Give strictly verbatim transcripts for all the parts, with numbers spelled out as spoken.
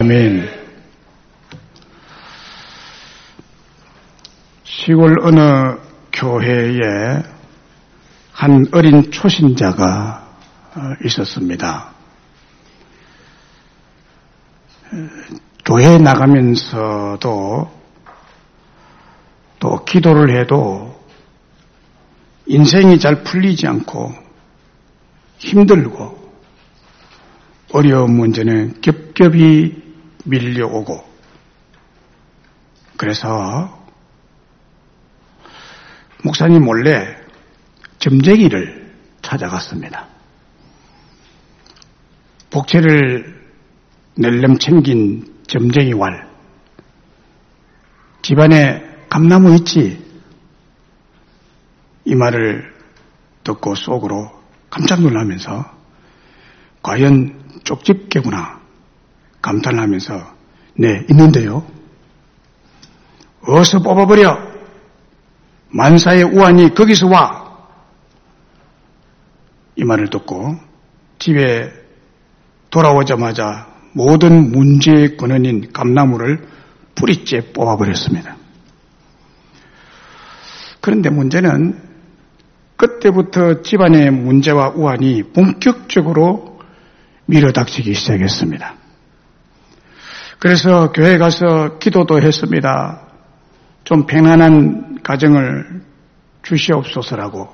아멘. 시골 어느 교회에 한 어린 초신자가 있었습니다. 교회에 나가면서도 또 기도를 해도 인생이 잘 풀리지 않고 힘들고 어려운 문제는 겹겹이 밀려오고 그래서 목사님 몰래 점쟁이를 찾아갔습니다. 복채를 낼름 챙긴 점쟁이 왈. 집안에 감나무 있지? 이 말을 듣고 속으로 깜짝 놀라면서 과연 쪽집게구나 감탄하면서 네, 있는데요. 어서 뽑아버려. 만사의 우환이 거기서 와. 이 말을 듣고 집에 돌아오자마자 모든 문제의 근원인 감나무를 뿌리째 뽑아버렸습니다. 그런데 문제는 그때부터 집안의 문제와 우환이 본격적으로 밀어닥치기 시작했습니다. 그래서 교회 가서 기도도 했습니다. 좀 평안한 가정을 주시옵소서라고.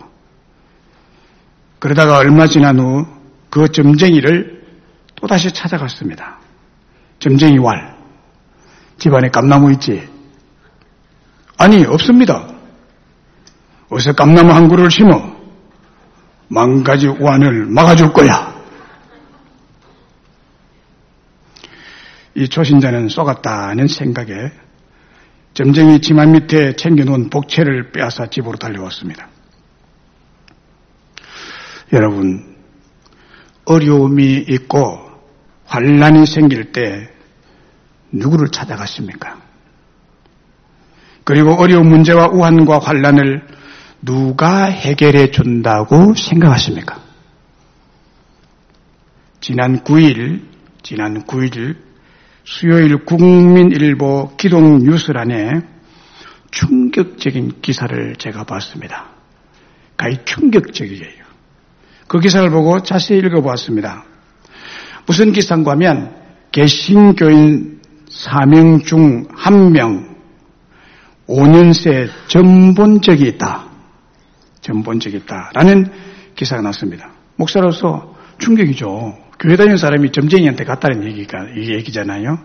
그러다가 얼마 지난 후 그 점쟁이를 또다시 찾아갔습니다. 점쟁이 왈. 집안에 감나무 있지? 아니, 없습니다. 어서 감나무 한 그루를 심어 망가지 우환을 막아줄 거야. 이 초신자는 쏘갔다는 생각에 점쟁이 치마 밑에 챙겨놓은 복채를 빼앗아 집으로 달려왔습니다. 여러분, 어려움이 있고 환난이 생길 때 누구를 찾아가십니까? 그리고 어려운 문제와 우환과 환난을 누가 해결해 준다고 생각하십니까? 지난 구 일, 지난 구 일 수요일 국민일보 기동 뉴스란에 충격적인 기사를 제가 봤습니다. 가히 충격적이에요. 그 기사를 보고 자세히 읽어보았습니다. 무슨 기사인가 하면 개신교인 사 명 중 한 명 오 년새 전본적이 있다. 전본적이 있다라는 기사가 났습니다. 목사로서 충격이죠. 교회 다니는 사람이 점쟁이한테 갔다는 얘기가, 이 얘기잖아요.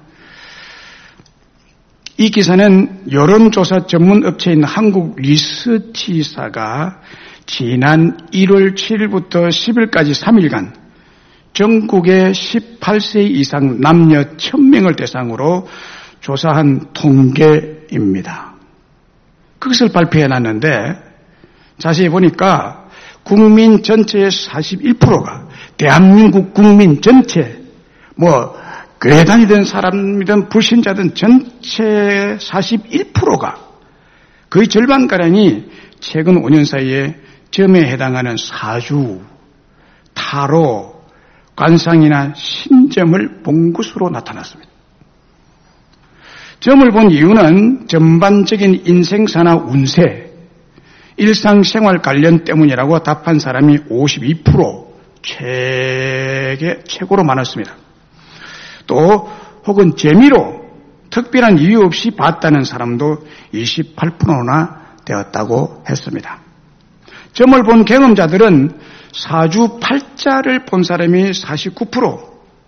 이 기사는 여론조사 전문 업체인 한국 리서치사가 지난 일월 칠일부터 십일까지 삼 일간 전국의 십팔 세 이상 남녀 천 명을 대상으로 조사한 통계입니다. 그것을 발표해 놨는데 자세히 보니까 국민 전체의 사십일 퍼센트가 대한민국 국민 전체 뭐 교회 다니던 사람이든 불신자든 전체 사십일 퍼센트가 거의 절반가량이 최근 오 년 사이에 점에 해당하는 사주, 타로, 관상이나 신점을 본 것으로 나타났습니다. 점을 본 이유는 전반적인 인생사나 운세, 일상생활 관련 때문이라고 답한 사람이 오십이 퍼센트, 최대, 최고로 많았습니다. 또 혹은 재미로 특별한 이유 없이 봤다는 사람도 이십팔 퍼센트나 되었다고 했습니다. 점을 본 경험자들은 사주팔자를 본 사람이 사십구 퍼센트,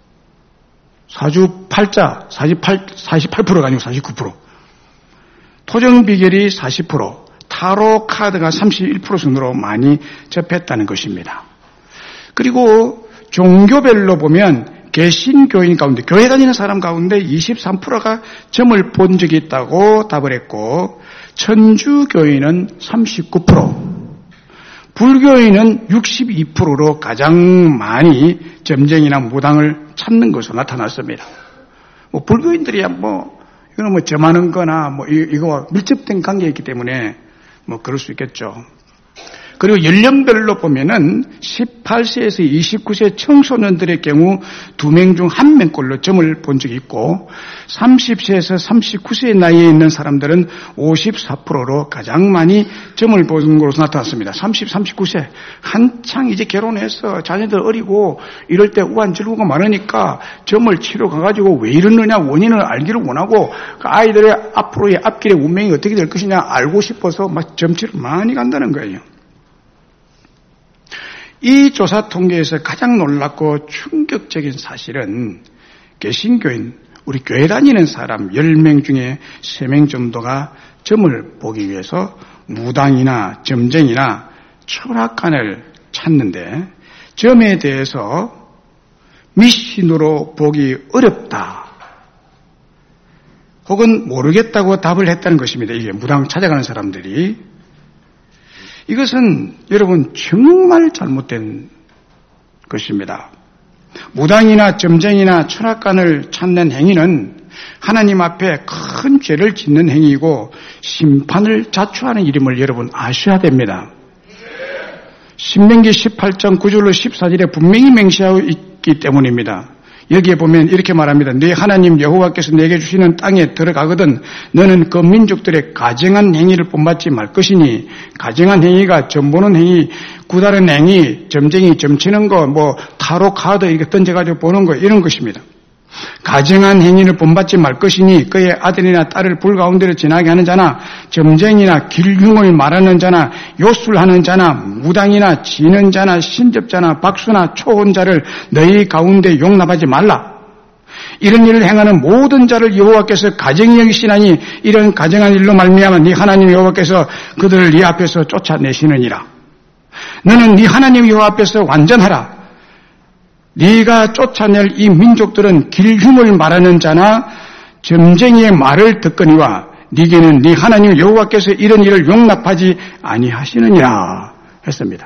사주팔자, 사십팔, 사십팔 퍼센트가 아니고 사십구 퍼센트, 토정비결이 사십 퍼센트, 타로 카드가 삼십일 퍼센트 순으로 많이 접했다는 것입니다. 그리고 종교별로 보면 개신교인 가운데, 교회 다니는 사람 가운데 이십삼 퍼센트가 점을 본 적이 있다고 답을 했고, 천주교인은 삼십구 퍼센트, 불교인은 육십이 퍼센트로 가장 많이 점쟁이나 무당을 찾는 것으로 나타났습니다. 뭐 불교인들이야 뭐 이거는 뭐 점하는 거나 뭐 이거 밀접된 관계이기 때문에 뭐 그럴 수 있겠죠. 그리고 연령별로 보면은 십팔 세에서 이십구 세 청소년들의 경우 두 명 중 한 명꼴로 점을 본 적이 있고 삼십 세에서 삼십구 세 나이에 있는 사람들은 오십사 퍼센트로 가장 많이 점을 보는 것으로 나타났습니다. 삼십, 삼십구 세 한창 이제 결혼해서 자녀들 어리고 이럴 때 우환절구가 많으니까 점을 치러 가가지고 왜 이러느냐 원인을 알기를 원하고 그 아이들의 앞으로의 앞길의 운명이 어떻게 될 것이냐 알고 싶어서 막 점치러 많이 간다는 거예요. 이 조사 통계에서 가장 놀랍고 충격적인 사실은 개신교인, 우리 교회 다니는 사람 열 명 중에 세 명 정도가 점을 보기 위해서 무당이나 점쟁이나 철학관을 찾는데 점에 대해서 미신으로 보기 어렵다. 혹은 모르겠다고 답을 했다는 것입니다. 이게 무당 찾아가는 사람들이. 이것은 여러분 정말 잘못된 것입니다. 무당이나 점쟁이나 철학관을 찾는 행위는 하나님 앞에 큰 죄를 짓는 행위이고 심판을 자초하는 일임을 여러분 아셔야 됩니다. 신명기 십팔 장 구 절로 십사 절에 분명히 맹세하고 있기 때문입니다. 여기에 보면 이렇게 말합니다. 네 하나님 여호와께서 내게 주시는 땅에 들어가거든 너는 그 민족들의 가증한 행위를 본받지 말 것이니 가증한 행위가 점보는 행위, 구다른 행위, 점쟁이 점치는 거, 뭐 타로 카드 이렇게 던져가지고 보는 거 이런 것입니다. 가증한 행위를 본받지 말 것이니 그의 아들이나 딸을 불 가운데로 지나게 하는 자나 점쟁이나 길흉을 말하는 자나 요술하는 자나 무당이나 지는 자나 신접자나 박수나 초혼자를 너희 가운데 용납하지 말라. 이런 일을 행하는 모든 자를 여호와께서 가증히 여기시나니 이런 가증한 일로 말미암아 네 하나님 여호와께서 그들을 네 앞에서 쫓아내시느니라. 너는 네 하나님 여호와 앞에서 완전하라. 네가 쫓아낼 이 민족들은 길흉을 말하는 자나 점쟁이의 말을 듣거니와 네게는 네 하나님 여호와께서 이런 일을 용납하지 아니하시느니라 했습니다.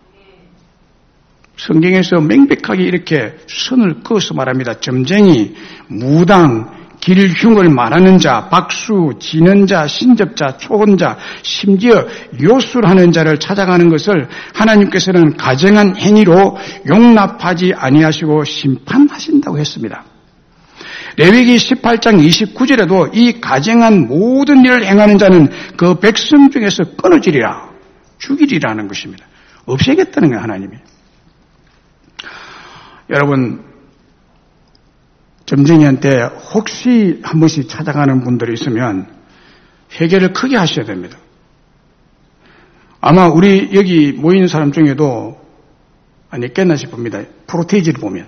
성경에서 명백하게 이렇게 선을 그어서 말합니다. 점쟁이, 무당, 길흉을 말하는 자, 박수, 지는 자, 신접자, 초혼자, 심지어 요술하는 자를 찾아가는 것을 하나님께서는 가증한 행위로 용납하지 아니하시고 심판하신다고 했습니다. 레위기 십팔 장 이십구 절에도 이 가증한 모든 일을 행하는 자는 그 백성 중에서 끊어지리라, 죽이리라는 것입니다. 없애겠다는 거예요, 하나님이. 여러분, 점쟁이한테 혹시 한 번씩 찾아가는 분들이 있으면 회개를 크게 하셔야 됩니다. 아마 우리 여기 모이는 사람 중에도 아니겠나 싶습니다. 프로테이지를 보면.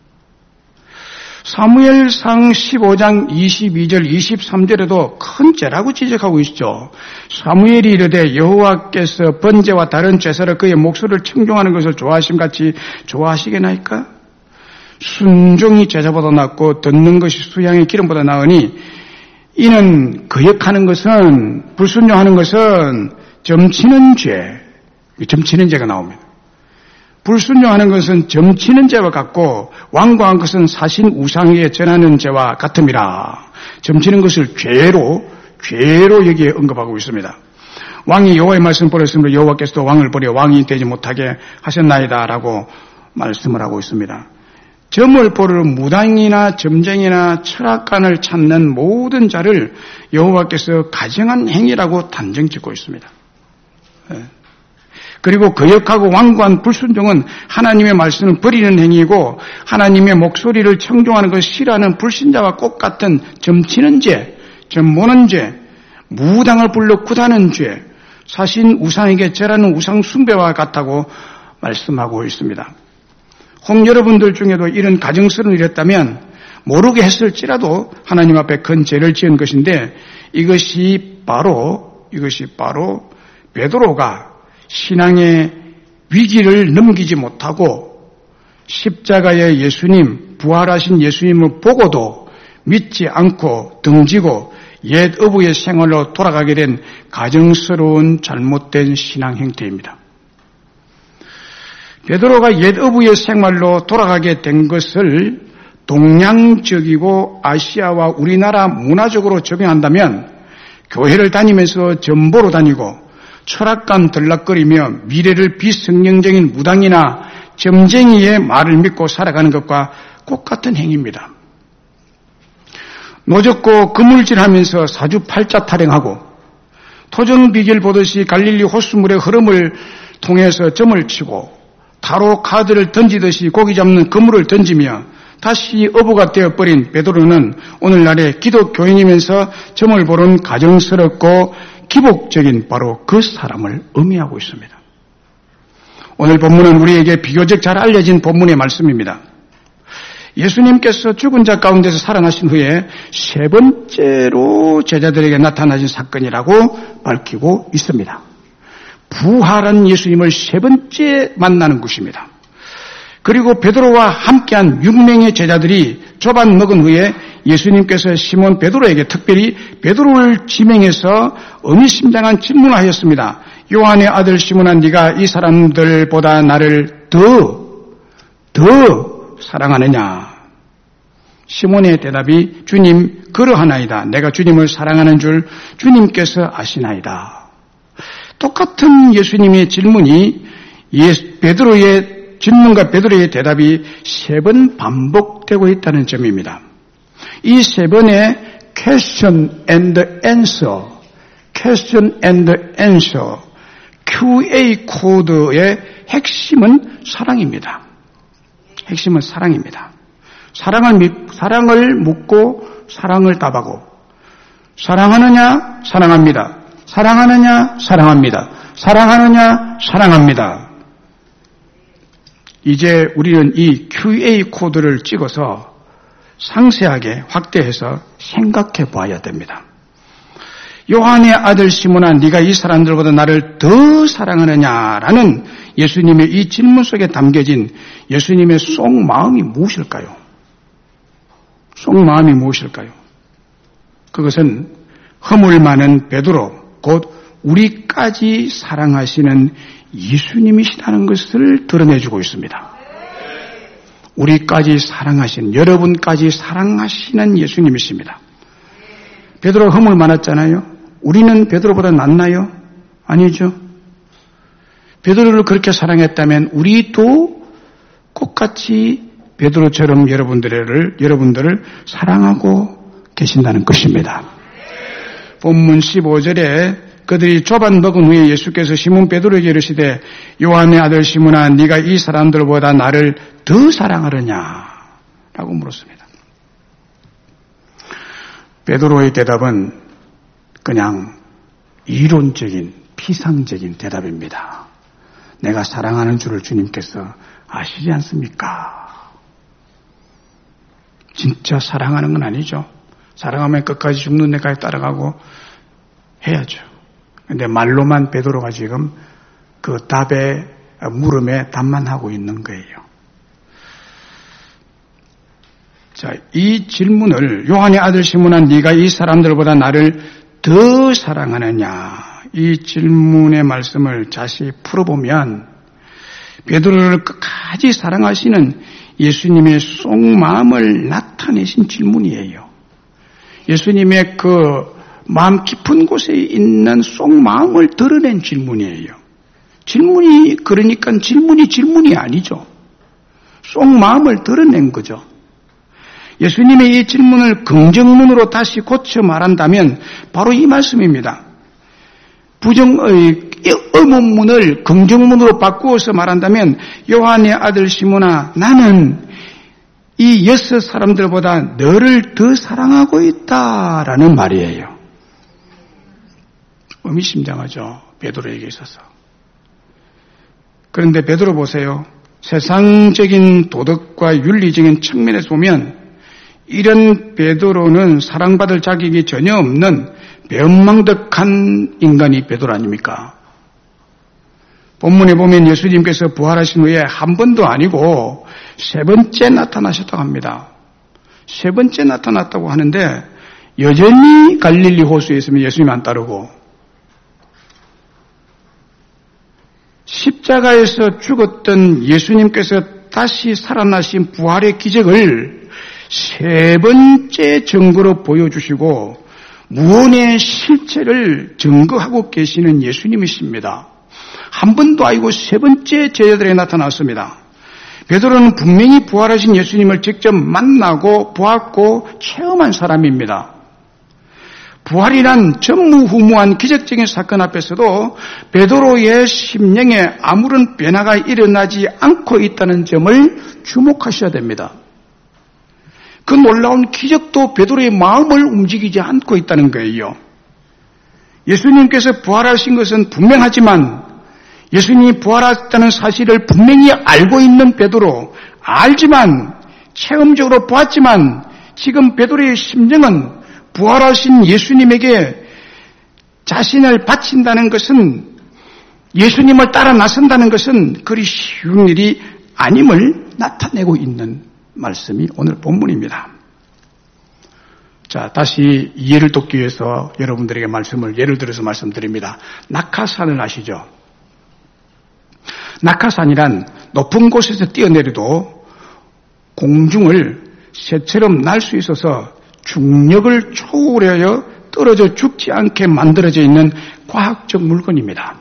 사무엘상 십오 장 이십이 절 이십삼 절에도 큰 죄라고 지적하고 있죠. 사무엘이 이르되 여호와께서 번제와 다른 제사를 그의 목소리를 청종하는 것을 좋아하심같이 좋아하시겠나이까? 순종이 제사보다 낫고 듣는 것이 수양의 기름보다 나으니 이는 거역하는 것은, 불순종하는 것은 점치는 죄, 점치는 죄가 나옵니다. 불순종하는 것은 점치는 죄와 같고 완고한 것은 사신 우상에 전하는 죄와 같음이라. 점치는 것을 죄로 죄로 여기에 언급하고 있습니다. 왕이 여호와의 말씀을 버렸으므로 여호와께서도 왕을 버려 왕이 되지 못하게 하셨나이다라고 말씀을 하고 있습니다. 점을 보러 무당이나 점쟁이나 철학관을 찾는 모든 자를 여호와께서 가증한 행위라고 단정 짓고 있습니다. 그리고 거역하고 완고한 불순종은 하나님의 말씀을 버리는 행위이고 하나님의 목소리를 청종하는 것을 싫어하는 불신자와 똑같은 점치는 죄, 점보는 죄, 무당을 불러 구다는 죄, 사신 우상에게 절하는 우상 숭배와 같다고 말씀하고 있습니다. 혹 여러분들 중에도 이런 가정스러운 일을 했다면 모르게 했을지라도 하나님 앞에 큰 죄를 지은 것인데 이것이 바로 이것이 바로 베드로가 신앙의 위기를 넘기지 못하고 십자가의 예수님, 부활하신 예수님을 보고도 믿지 않고 등지고 옛 어부의 생활로 돌아가게 된 가정스러운 잘못된 신앙 행태입니다. 베드로가 옛 어부의 생활로 돌아가게 된 것을 동양적이고 아시아와 우리나라 문화적으로 적용한다면 교회를 다니면서 점보러 다니고 철학감 들락거리며 미래를 비성경적인 무당이나 점쟁이의 말을 믿고 살아가는 것과 똑같은 행위입니다. 노젓고 그물질하면서 사주팔자 타령하고 토정비결 보듯이 갈릴리 호수물의 흐름을 통해서 점을 치고 타로 카드를 던지듯이 고기 잡는 그물을 던지며 다시 어부가 되어버린 베드로는 오늘날의 기독교인이면서 점을 보는 가정스럽고 기복적인 바로 그 사람을 의미하고 있습니다. 오늘 본문은 우리에게 비교적 잘 알려진 본문의 말씀입니다. 예수님께서 죽은 자 가운데서 살아나신 후에 세 번째로 제자들에게 나타나신 사건이라고 밝히고 있습니다. 부활한 예수님을 세 번째 만나는 것입니다. 그리고 베드로와 함께한 육 명의 제자들이 조반 먹은 후에 예수님께서 시몬 베드로에게 특별히 베드로를 지명해서 의미심장한 질문을 하였습니다. 요한의 아들 시몬아, 네가 이 사람들보다 나를 더, 더 사랑하느냐? 시몬의 대답이 주님 그러하나이다. 내가 주님을 사랑하는 줄 주님께서 아시나이다. 똑같은 예수님의 질문이 예수, 베드로의 질문과 베드로의 대답이 세 번 반복되고 있다는 점입니다. 이 세 번의 question and answer, question and answer, 큐에이 코드의 핵심은 사랑입니다. 핵심은 사랑입니다. 사랑을, 사랑을 묻고 사랑을 답하고 사랑하느냐? 사랑합니다. 사랑하느냐? 사랑합니다. 사랑하느냐? 사랑합니다. 이제 우리는 이 큐에이 코드를 찍어서 상세하게 확대해서 생각해 봐야 됩니다. 요한의 아들 시몬아, 네가 이 사람들보다 나를 더 사랑하느냐라는 예수님의 이 질문 속에 담겨진 예수님의 속마음이 무엇일까요? 속마음이 무엇일까요? 그것은 허물 많은 베드로, 곧 우리까지 사랑하시는 예수님이시라는 것을 드러내주고 있습니다. 우리까지 사랑하신, 여러분까지 사랑하시는 예수님이십니다. 베드로 허물 많았잖아요. 우리는 베드로보다 낫나요? 아니죠. 베드로를 그렇게 사랑했다면 우리도 똑같이 베드로처럼 여러분들을, 여러분들을 사랑하고 계신다는 것입니다. 본문 십오 절에 그들이 조반 먹은 후에 예수께서 시몬 베드로에게 이르시되 요한의 아들 시몬아, 네가 이 사람들보다 나를 더 사랑하느냐? 라고 물었습니다. 베드로의 대답은 그냥 이론적인 피상적인 대답입니다. 내가 사랑하는 줄을 주님께서 아시지 않습니까? 진짜 사랑하는 건 아니죠. 사랑하면 끝까지 죽는 데까지 따라가고 해야죠. 근데 말로만 베드로가 지금 그 답에, 물음에 답만 하고 있는 거예요. 자, 이 질문을 요한의 아들 시몬아, 네가 이 사람들보다 나를 더 사랑하느냐? 이 질문의 말씀을 자세히 풀어보면 베드로를 끝까지 사랑하시는 예수님의 속마음을 나타내신 질문이에요. 예수님의 그 마음 깊은 곳에 있는 속마음을 드러낸 질문이에요. 질문이 그러니까 질문이 질문이 아니죠. 속마음을 드러낸 거죠. 예수님의 이 질문을 긍정문으로 다시 고쳐 말한다면 바로 이 말씀입니다. 부정의 의문문을 긍정문으로 바꾸어서 말한다면 요한의 아들 시몬아, 나는 이 여섯 사람들보다 너를 더 사랑하고 있다라는 말이에요. 의미심장하죠. 베드로에게 있어서. 그런데 베드로 보세요. 세상적인 도덕과 윤리적인 측면에서 보면 이런 베드로는 사랑받을 자격이 전혀 없는 배은망덕한 인간이 베드로 아닙니까? 본문에 보면 예수님께서 부활하신 후에 한 번도 아니고 세 번째 나타나셨다고 합니다. 세 번째 나타났다고 하는데 여전히 갈릴리 호수에 있으면 예수님 안 따르고 십자가에서 죽었던 예수님께서 다시 살아나신 부활의 기적을 세 번째 증거로 보여주시고 무언의 실체를 증거하고 계시는 예수님이십니다. 한 번도 아니고 세 번째 제자들에게 나타났습니다. 베드로는 분명히 부활하신 예수님을 직접 만나고 보았고 체험한 사람입니다. 부활이란 전무후무한 기적적인 사건 앞에서도 베드로의 심령에 아무런 변화가 일어나지 않고 있다는 점을 주목하셔야 됩니다. 그 놀라운 기적도 베드로의 마음을 움직이지 않고 있다는 거예요. 예수님께서 부활하신 것은 분명하지만 예수님이 부활했다는 사실을 분명히 알고 있는 베드로, 알지만 체험적으로 보았지만 지금 베드로의 심령은 부활하신 예수님에게 자신을 바친다는 것은, 예수님을 따라 나선다는 것은 그리 쉬운 일이 아님을 나타내고 있는 말씀이 오늘 본문입니다. 자, 다시 이해를 돕기 위해서 여러분들에게 말씀을 예를 들어서 말씀드립니다. 낙하산을 아시죠? 낙하산이란 높은 곳에서 뛰어내려도 공중을 새처럼 날 수 있어서 중력을 초월하여 떨어져 죽지 않게 만들어져 있는 과학적 물건입니다.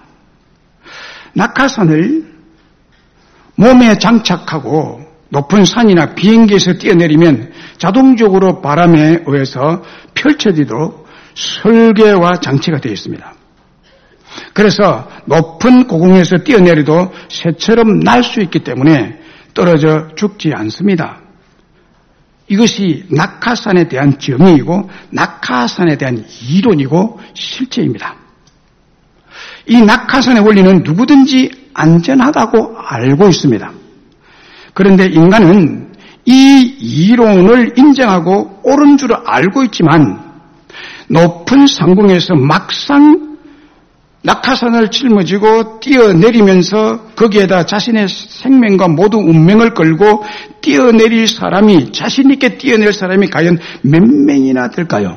낙하산을 몸에 장착하고 높은 산이나 비행기에서 뛰어내리면 자동적으로 바람에 의해서 펼쳐지도록 설계와 장치가 되어 있습니다. 그래서 높은 고공에서 뛰어내려도 새처럼 날 수 있기 때문에 떨어져 죽지 않습니다. 이것이 낙하산에 대한 정의이고 낙하산에 대한 이론이고 실제입니다. 이 낙하산의 원리는 누구든지 안전하다고 알고 있습니다. 그런데 인간은 이 이론을 인정하고 옳은 줄 알고 있지만 높은 상공에서 막상 낙하산을 짊어지고 뛰어내리면서 거기에다 자신의 생명과 모두 운명을 걸고 뛰어내릴 사람이, 자신 있게 뛰어낼 사람이 과연 몇 명이나 될까요?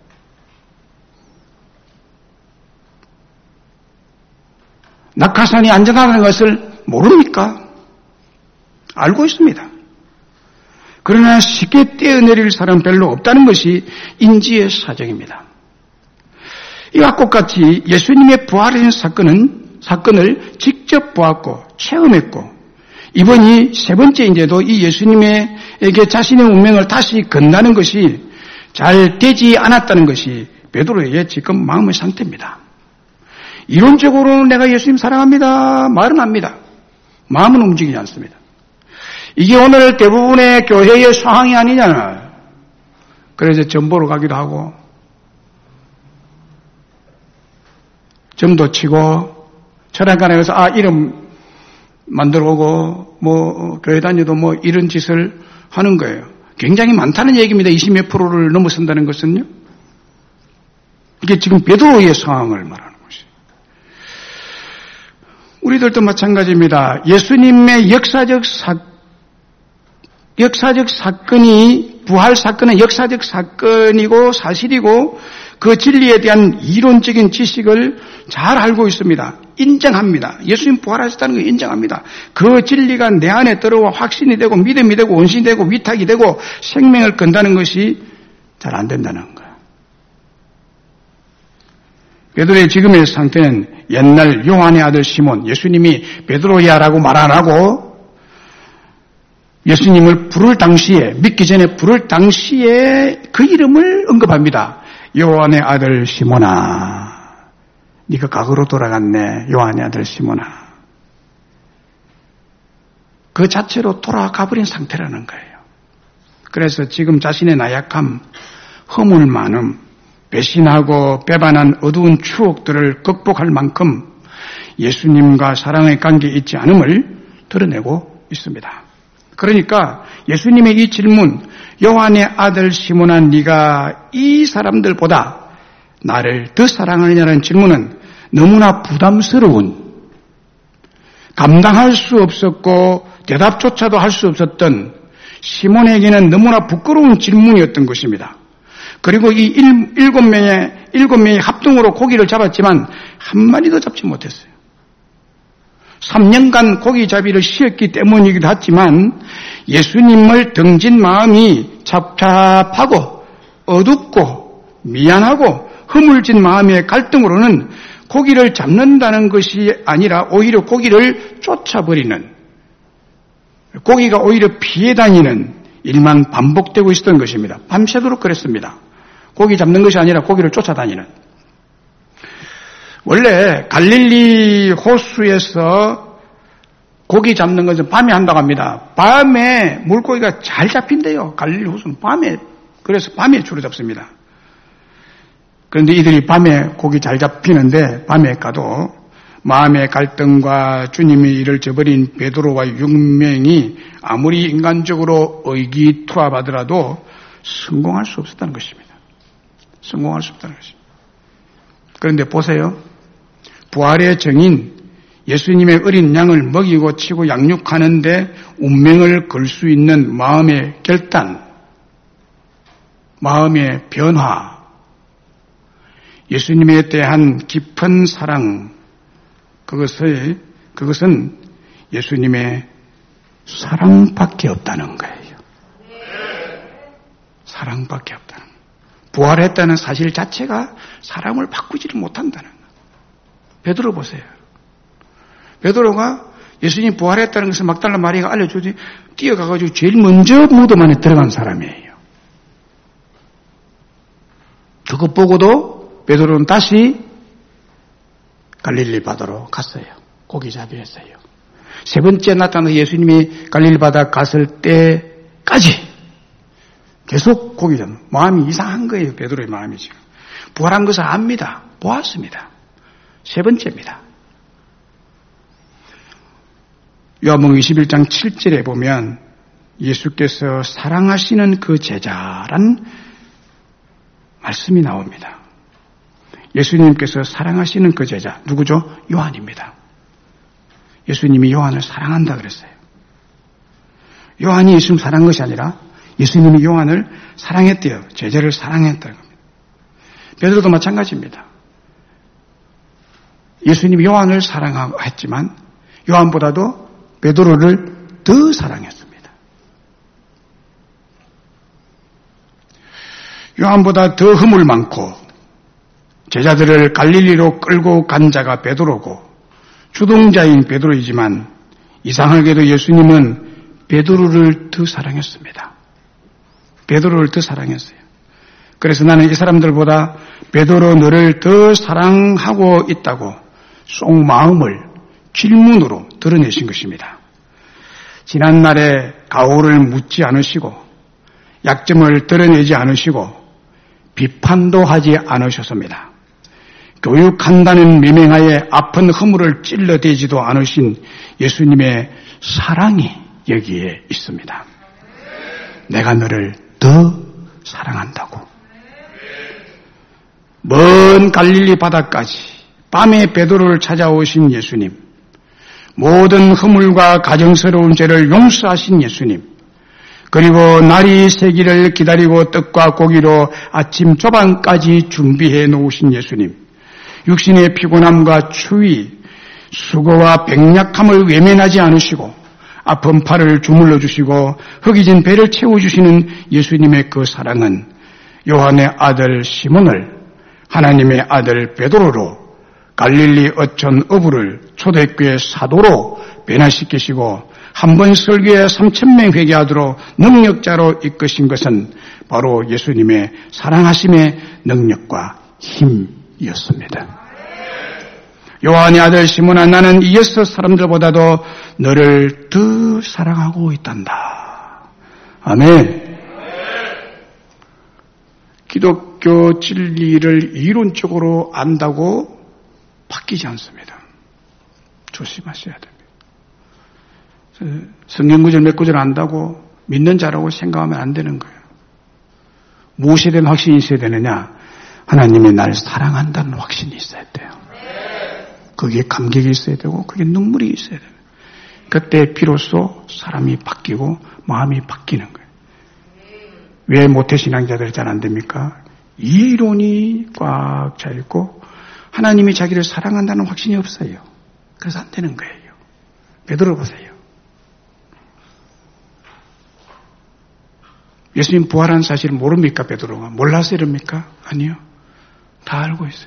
낙하산이 안전하다는 것을 모릅니까? 알고 있습니다. 그러나 쉽게 뛰어내릴 사람은 별로 없다는 것이 인지의 사정입니다. 이와 똑같이 예수님의 부활의 사건은, 사건을 직접 보았고 체험했고 이번이 세 번째인데도 이 예수님에게 자신의 운명을 다시 건다는 것이 잘 되지 않았다는 것이 베드로의 지금 마음의 상태입니다. 이론적으로는 내가 예수님 사랑합니다 말은 합니다. 마음은 움직이지 않습니다. 이게 오늘 대부분의 교회의 상황이 아니잖아요. 그래서 점 보러 가기도 하고 점도 치고 철학관에 가서 아 이름 만들어 오고 뭐 교회 다녀도 뭐 이런 짓을 하는 거예요. 굉장히 많다는 얘기입니다. 이십 몇 프로를 넘어선다는 것은요. 이게 지금 베드로의 상황을 말하는 것이에요. 우리들도 마찬가지입니다. 예수님의 역사적 사, 역사적 사건이, 부활 사건은 역사적 사건이고 사실이고 그 진리에 대한 이론적인 지식을 잘 알고 있습니다. 인정합니다. 예수님 부활하셨다는 걸 인정합니다. 그 진리가 내 안에 들어와 확신이 되고 믿음이 되고 원신이 되고 위탁이 되고 생명을 건다는 것이 잘 안 된다는 거예요. 베드로의 지금의 상태는 옛날 요한의 아들 시몬, 예수님이 베드로야라고 말 안 하고 예수님을 부를 당시에, 믿기 전에 부를 당시에 그 이름을 언급합니다. 요한의 아들 시몬아, 네가 과거로 돌아갔네. 요한의 아들 시몬아. 그 자체로 돌아가버린 상태라는 거예요. 그래서 지금 자신의 나약함, 허물 많음, 배신하고 배반한 어두운 추억들을 극복할 만큼 예수님과 사랑의 관계에 있지 않음을 드러내고 있습니다. 그러니까 예수님의 이 질문, 요한의 아들 시몬아 네가 이 사람들보다 나를 더 사랑하느냐는 질문은 너무나 부담스러운, 감당할 수 없었고 대답조차도 할 수 없었던 시몬에게는 너무나 부끄러운 질문이었던 것입니다. 그리고 이 일, 일곱 명의, 일곱 명이 합동으로 고기를 잡았지만 한 마리도 잡지 못했어요. 삼 년간 고기잡이를 쉬었기 때문이기도 하지만 예수님을 등진 마음이 잡잡하고 어둡고 미안하고 허물진 마음의 갈등으로는 고기를 잡는다는 것이 아니라 오히려 고기를 쫓아버리는, 고기가 오히려 피해 다니는 일만 반복되고 있었던 것입니다. 밤새도록 그랬습니다. 고기 잡는 것이 아니라 고기를 쫓아다니는. 원래 갈릴리 호수에서 고기 잡는 것은 밤에 한다고 합니다. 밤에 물고기가 잘 잡힌대요. 갈릴리 호수는 밤에, 그래서 밤에 주로 잡습니다. 그런데 이들이 밤에 고기 잘 잡히는데 밤에 가도 마음의 갈등과 주님의 일을 저버린 베드로와 육 명이 아무리 인간적으로 의기투합하더라도 성공할 수 없었다는 것입니다. 성공할 수 없다는 것입니다. 그런데 보세요. 부활의 정인 예수님의 어린 양을 먹이고 치고 양육하는데 운명을 걸 수 있는 마음의 결단, 마음의 변화, 예수님에 대한 깊은 사랑, 그것을, 그것은 예수님의 사랑밖에 없다는 거예요. 사랑밖에 없다는 거예요. 부활했다는 사실 자체가 사랑을 바꾸지를 못한다는 거예요. 베드로 보세요. 베드로가 예수님 부활했다는 것을 막달라 마리아가 알려주지 뛰어가가지고 제일 먼저 무덤 안에 들어간 사람이에요. 그것 보고도 베드로는 다시 갈릴리 바다로 갔어요. 고기 잡이 했어요. 세 번째 나타나서 예수님이 갈릴리 바다 갔을 때까지 계속 고기 잡는, 마음이 이상한 거예요. 베드로의 마음이 지금. 부활한 것을 압니다. 보았습니다. 세 번째입니다. 요한복음 이십일 장 칠 절에 보면 예수께서 사랑하시는 그 제자란 말씀이 나옵니다. 예수님께서 사랑하시는 그 제자, 누구죠? 요한입니다. 예수님이 요한을 사랑한다 그랬어요. 요한이 예수님 사랑한 것이 아니라 예수님이 요한을 사랑했대요. 제자를 사랑했다는 겁니다. 베드로도 마찬가지입니다. 예수님이 요한을 사랑했지만 요한보다도 베드로를 더 사랑했습니다. 요한보다 더 허물 많고 제자들을 갈릴리로 끌고 간 자가 베드로고 주동자인 베드로이지만 이상하게도 예수님은 베드로를 더 사랑했습니다. 베드로를 더 사랑했어요. 그래서 나는 이 사람들보다 베드로 너를 더 사랑하고 있다고 속마음을 질문으로 드러내신 것입니다. 지난날에 가오를 묻지 않으시고 약점을 드러내지 않으시고 비판도 하지 않으셨습니다. 교육한다는 미명하에 아픈 허물을 찔러대지도 않으신 예수님의 사랑이 여기에 있습니다. 내가 너를 더 사랑한다고. 먼 갈릴리 바다까지 밤에 베드로를 찾아오신 예수님, 모든 허물과 가정스러운 죄를 용서하신 예수님, 그리고 날이 새기를 기다리고 떡과 고기로 아침 조반까지 준비해 놓으신 예수님, 육신의 피곤함과 추위, 수고와 백약함을 외면하지 않으시고 아픈 팔을 주물러 주시고 허기진 배를 채워주시는 예수님의 그 사랑은 요한의 아들 시몬을 하나님의 아들 베드로로 갈릴리 어촌 어부를 초대교회 사도로 변화시키시고 한 번 설교에 삼천 명 회개하도록 능력자로 이끄신 것은 바로 예수님의 사랑하심의 능력과 힘이었습니다. 요한의 아들 시몬아, 나는 이 여섯 사람들보다도 너를 더 사랑하고 있단다. 아멘. 기독교 진리를 이론적으로 안다고 바뀌지 않습니다. 조심하셔야 됩니다. 성경구절 몇 구절 안다고 믿는 자라고 생각하면 안 되는 거예요. 무엇에 대한 확신이 있어야 되느냐? 하나님이 날 사랑한다는 확신이 있어야 돼요. 거기에 감격이 있어야 되고 거기에 눈물이 있어야 돼요. 그때 비로소 사람이 바뀌고 마음이 바뀌는 거예요. 왜 모태신앙자들이 잘 안 됩니까? 이론이 꽉 차 있고 하나님이 자기를 사랑한다는 확신이 없어요. 그래서 안 되는 거예요. 베드로 보세요. 예수님 부활한 사실을 모릅니까? 베드로가 몰라서 이럽니까? 아니요. 다 알고 있어요.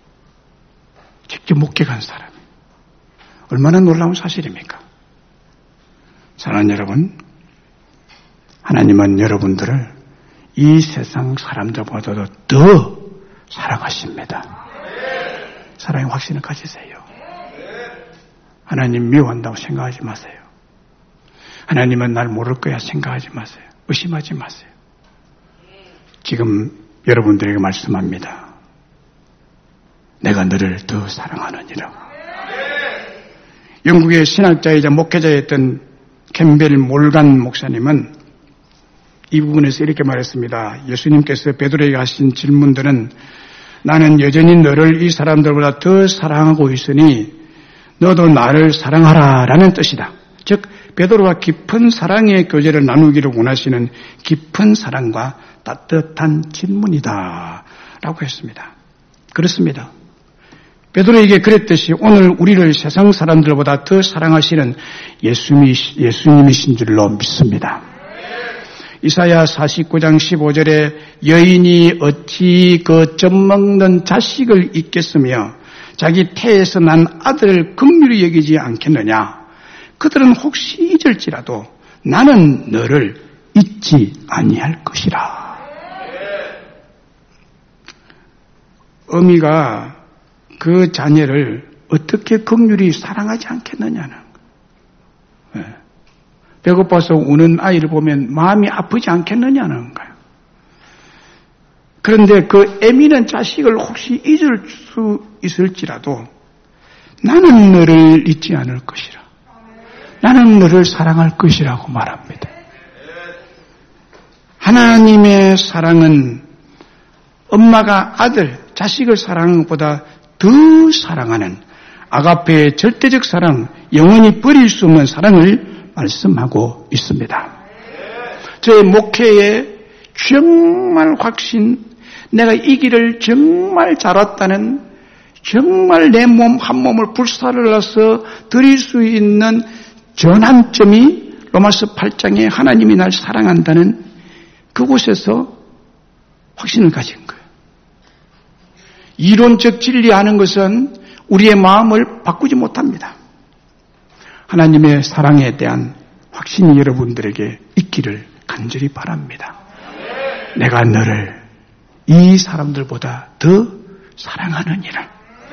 직접 목격한 사람이. 얼마나 놀라운 사실입니까? 사랑하는 여러분, 하나님은 여러분들을 이 세상 사람들보다도 더 사랑하십니다. 사랑의 확신을 가지세요. 하나님 미워한다고 생각하지 마세요. 하나님은 날 모를 거야 생각하지 마세요. 의심하지 마세요. 지금 여러분들에게 말씀합니다. 내가 너를 더 사랑하느니라. 영국의 신학자이자 목회자였던 캠벨 몰간 목사님은 이 부분에서 이렇게 말했습니다. 예수님께서 베드로에게 하신 질문들은 나는 여전히 너를 이 사람들보다 더 사랑하고 있으니 너도 나를 사랑하라 라는 뜻이다. 즉 베드로와 깊은 사랑의 교제를 나누기를 원하시는 깊은 사랑과 따뜻한 질문이다 라고 했습니다. 그렇습니다. 베드로에게 그랬듯이 오늘 우리를 세상 사람들보다 더 사랑하시는 예수님이, 예수님이신 줄로 믿습니다. 이사야 사십구 장 십오 절에 여인이 어찌 그 젖먹는 자식을 잊겠으며 자기 태에서 난 아들을 긍휼히 여기지 않겠느냐. 그들은 혹시 잊을지라도 나는 너를 잊지 아니할 것이라. 어미가 그 자녀를 어떻게 긍휼히 사랑하지 않겠느냐는 거예요. 배고파서 우는 아이를 보면 마음이 아프지 않겠느냐는 거예요. 그런데 그 애미는 자식을 혹시 잊을 수 있을지라도 나는 너를 잊지 않을 것이라. 나는 너를 사랑할 것이라고 말합니다. 하나님의 사랑은 엄마가 아들, 자식을 사랑하는 것보다 더 사랑하는 아가페의 절대적 사랑, 영원히 버릴 수 없는 사랑을 말씀하고 있습니다. 저의 목회에 정말 확신, 내가 이 길을 정말 잘 왔다는, 정말 내 몸 한 몸을 불살라서 드릴 수 있는 전환점이 로마서 팔 장에 하나님이 날 사랑한다는 그곳에서 확신을 가진 거예요. 이론적 진리하는 것은 우리의 마음을 바꾸지 못합니다. 하나님의 사랑에 대한 확신이 여러분들에게 있기를 간절히 바랍니다. 내가 너를 이 사람들보다 더 사랑하느니라.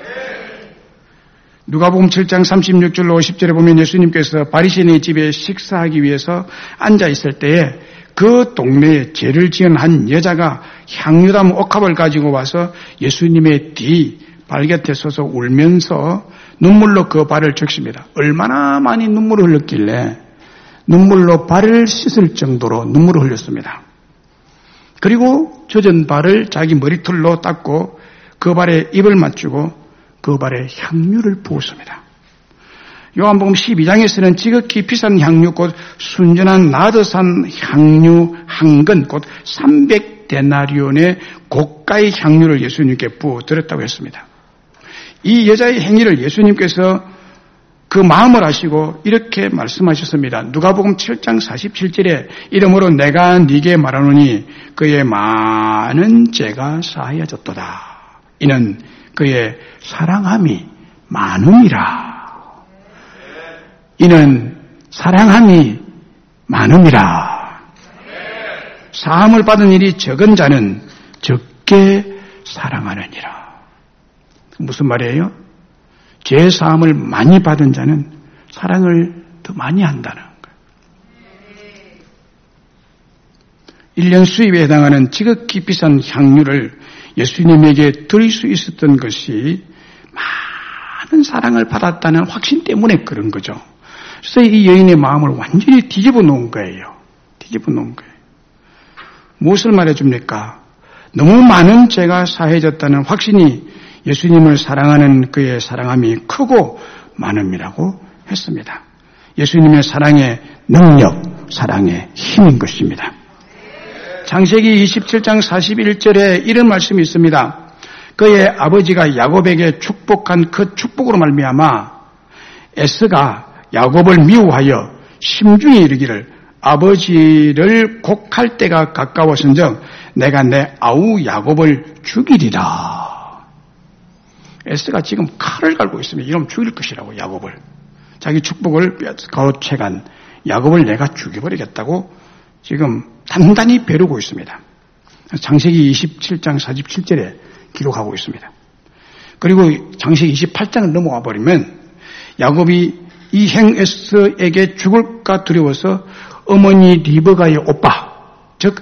누가복음 칠 장 삼십육 절로 오십 절에 보면 예수님께서 바리새인의 집에 식사하기 위해서 앉아 있을 때에 그 동네에 죄를 지은 한 여자가 향유담 옥합을 가지고 와서 예수님의 뒤 발곁에 서서 울면서 눈물로 그 발을 적십니다. 얼마나 많이 눈물을 흘렸길래 눈물로 발을 씻을 정도로 눈물을 흘렸습니다. 그리고 젖은 발을 자기 머리털로 닦고 그 발에 입을 맞추고 그 발에 향유를 부었습니다. 요한복음 십이 장에서는 지극히 비싼 향유 곧 순전한 나드산 향유 한 근 곧 삼백 데나리온의 고가의 향유를 예수님께 부어드렸다고 했습니다. 이 여자의 행위를 예수님께서 그 마음을 아시고 이렇게 말씀하셨습니다. 누가복음 칠 장 사십칠 절에 이러므로 내가 네게 말하노니 그의 많은 죄가 사하여졌도다. 이는 그의 사랑함이 많음이라. 이는 사랑함이 많음이라. 사함을 받은 일이 적은 자는 적게 사랑하느니라. 무슨 말이에요? 죄 사함을 많이 받은 자는 사랑을 더 많이 한다는 거예요. 일 년 수입에 해당하는 지극히 비싼 향유를 예수님에게 드릴 수 있었던 것이 많은 사랑을 받았다는 확신 때문에 그런 거죠. 그래서 이 여인의 마음을 완전히 뒤집어 놓은 거예요. 뒤집어 놓은 거예요. 무엇을 말해줍니까? 너무 많은 죄가 사해졌다는 확신이 예수님을 사랑하는 그의 사랑함이 크고 많음이라고 했습니다. 예수님의 사랑의 능력, 사랑의 힘인 것입니다. 창세기 이십칠 장 사십일 절에 이런 말씀이 있습니다. 그의 아버지가 야곱에게 축복한 그 축복으로 말미암아 에서가 야곱을 미워하여 심중에 이르기를 아버지를 곡할 때가 가까웠은즉 내가 내 아우 야곱을 죽이리라. 에스가 지금 칼을 갈고 있으면 이놈 죽일 것이라고, 야곱을. 자기 축복을 가로채간 야곱을 내가 죽여버리겠다고 지금 단단히 벼르고 있습니다. 창세기 이십칠 장 사십칠 절에 기록하고 있습니다. 그리고 창세기 이십팔 장을 넘어와 버리면 야곱이 이 형 에서에게 죽을까 두려워서 어머니 리브가의 오빠, 즉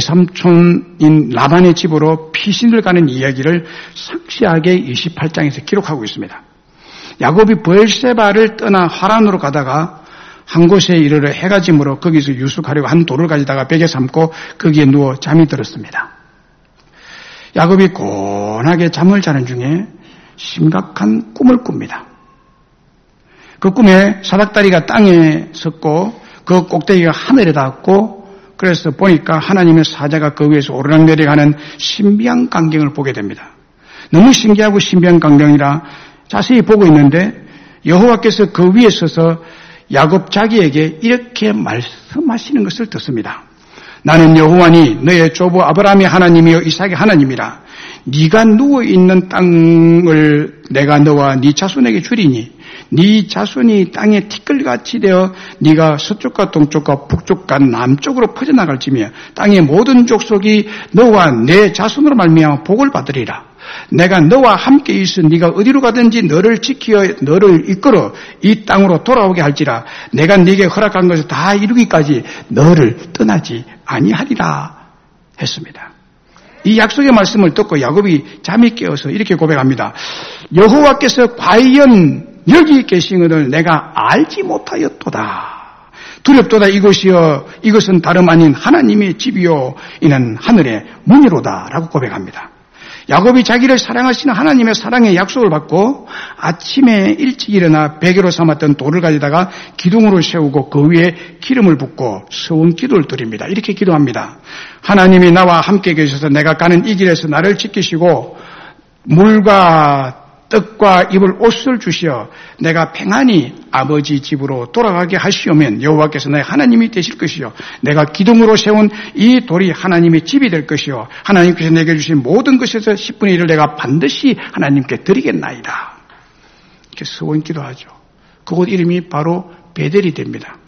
외삼촌인 라반의 집으로 피신을 가는 이야기를 상세하게 이십팔 장에서 기록하고 있습니다. 야곱이 브엘세바를 떠나 하란으로 가다가 한 곳에 이르러 해가 지므로 거기서 유숙하려고 한 돌을 가지다가 벽에 삼고 거기에 누워 잠이 들었습니다. 야곱이 곤하게 잠을 자는 중에 심각한 꿈을 꿉니다. 그 꿈에 사닥다리가 땅에 섰고 그 꼭대기가 하늘에 닿았고, 그래서 보니까 하나님의 사자가 그 위에서 오르락내리락하는 신비한 광경을 보게 됩니다. 너무 신기하고 신비한 광경이라 자세히 보고 있는데 여호와께서 그 위에 서서 야곱 자기에게 이렇게 말씀하시는 것을 듣습니다. 나는 여호와니 너의 조부 아브라함의 하나님이요 이삭의 하나님이라. 네가 누워있는 땅을 내가 너와 네 자손에게 주리니 네 자손이 땅에 티끌같이 되어 네가 서쪽과 동쪽과 북쪽과 남쪽으로 퍼져나갈지며 땅의 모든 족속이 너와 내 자손으로 말미암아 복을 받으리라. 내가 너와 함께 있어 네가 어디로 가든지 너를 지키어 너를 이끌어 이 땅으로 돌아오게 할지라. 내가 네게 허락한 것을 다 이루기까지 너를 떠나지 아니하리라 했습니다. 이 약속의 말씀을 듣고 야곱이 잠이 깨어서 이렇게 고백합니다. 여호와께서 과연 여기 계신 것을 내가 알지 못하였도다. 두렵도다. 이것이여 이것은 다름 아닌 하나님의 집이요 이는 하늘의 문이로다 라고 고백합니다. 야곱이 자기를 사랑하시는 하나님의 사랑의 약속을 받고 아침에 일찍 일어나 베개로 삼았던 돌을 가져다가 기둥으로 세우고 그 위에 기름을 붓고 서원 기도를 드립니다. 이렇게 기도합니다. 하나님이 나와 함께 계셔서 내가 가는 이 길에서 나를 지키시고 물과 떡과 입을 옷을 주시어 내가 평안히 아버지 집으로 돌아가게 하시오면 여호와께서 나의 하나님이 되실 것이요 내가 기둥으로 세운 이 돌이 하나님의 집이 될 것이요 하나님께서 내게 주신 모든 것에서 십분의 일을 내가 반드시 하나님께 드리겠나이다. 이렇게 서원 기도하죠. 그곳 이름이 바로 베델이 됩니다.